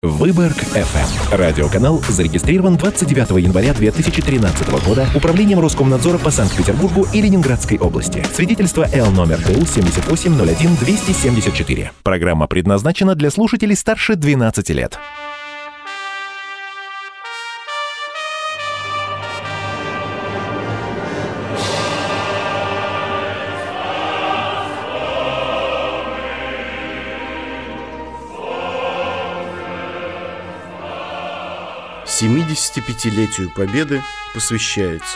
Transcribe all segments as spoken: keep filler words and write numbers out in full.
Выборг-эф эм. Радиоканал зарегистрирован двадцать девятого января две тысячи тринадцатого года Управлением Роскомнадзора по Санкт-Петербургу и Ленинградской области. Свидетельство Л номер ТУ семьдесят восемь ноль один двести семьдесят четыре. Программа предназначена для слушателей старше двенадцати лет. семидесятипятилетию Победы посвящается.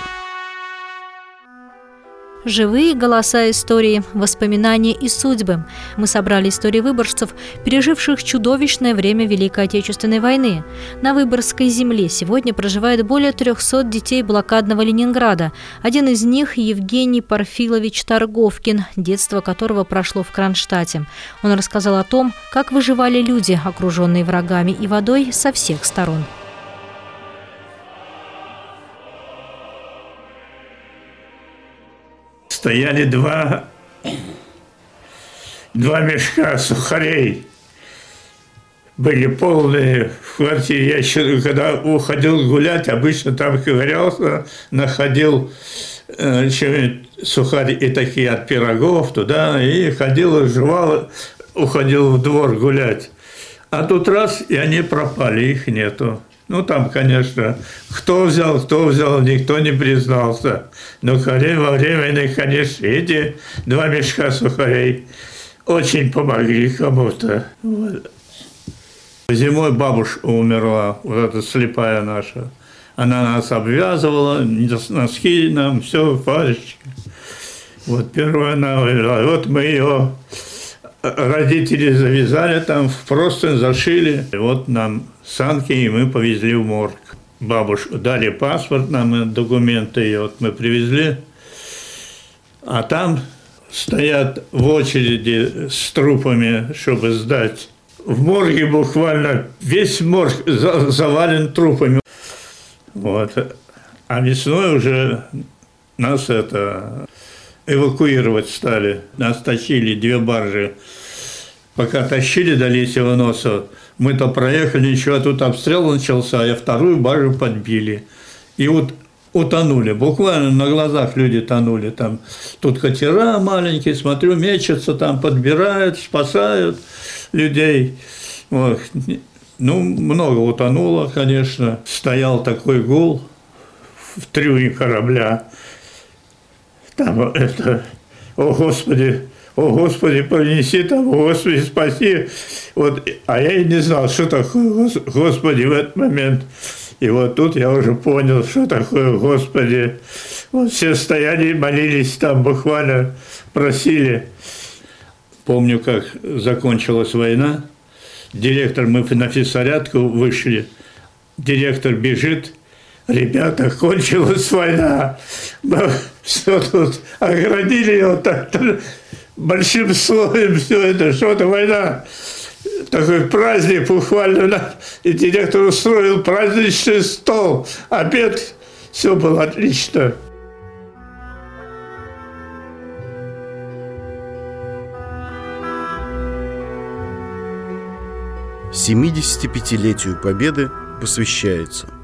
Живые голоса истории, воспоминания и судьбы. Мы собрали истории выборжцев, переживших чудовищное время Великой Отечественной войны. На Выборгской земле сегодня проживает более трехсот детей блокадного Ленинграда. Один из них – Евгений Парфилович Торговкин, детство которого прошло в Кронштадте. Он рассказал о том, как выживали люди, окруженные врагами и водой со всех сторон. Стояли два, два мешка сухарей, были полные в квартире. Я еще, когда уходил гулять, обычно там ковырялся, находил э, сухари и такие от пирогов туда, и ходил, жевал, уходил в двор гулять. А тут раз, и они пропали, их нету. Ну, там, конечно, кто взял, кто взял, никто не признался. Но во время войны, конечно, эти два мешка сухарей очень помогли кому-то. Вот. Зимой бабушка умерла, вот эта слепая наша. Она нас обвязывала, носки нам, все, палочки. Вот первая она умерла. Вот мы ее, родители завязали там, в простынь зашили. И вот нам санки, и мы повезли в морг. Бабушку дали паспорт нам, документы, и вот мы привезли. А там стоят в очереди с трупами, чтобы сдать. В морге буквально весь морг завален трупами. Вот. А весной уже нас это эвакуировать стали. Нас тащили две баржи. Пока тащили до Лисьего носа, мы-то проехали, ничего, тут обстрел начался, а вторую баржу подбили. И вот утонули, буквально на глазах люди тонули. Там, тут катера маленькие, смотрю, мечутся, там подбирают, спасают людей. Вот. Ну, много утонуло, конечно. Стоял такой гул в трюме корабля. Там это, о Господи, о Господи, принеси там, о Господи, спаси. Вот, а я и не знал, что такое Господи в этот момент. И вот тут я уже понял, что такое Господи. Вот все стояли, молились там, буквально просили. Помню, как закончилась война. Директор, мы на физзарядку вышли. Директор бежит. Ребята, кончилась война. Все тут оградили его так-то большим слоем, все это, что-то война. Такой праздник буквально. И директор устроил праздничный стол, обед. Все было отлично. семидесятипятилетию Победы посвящается.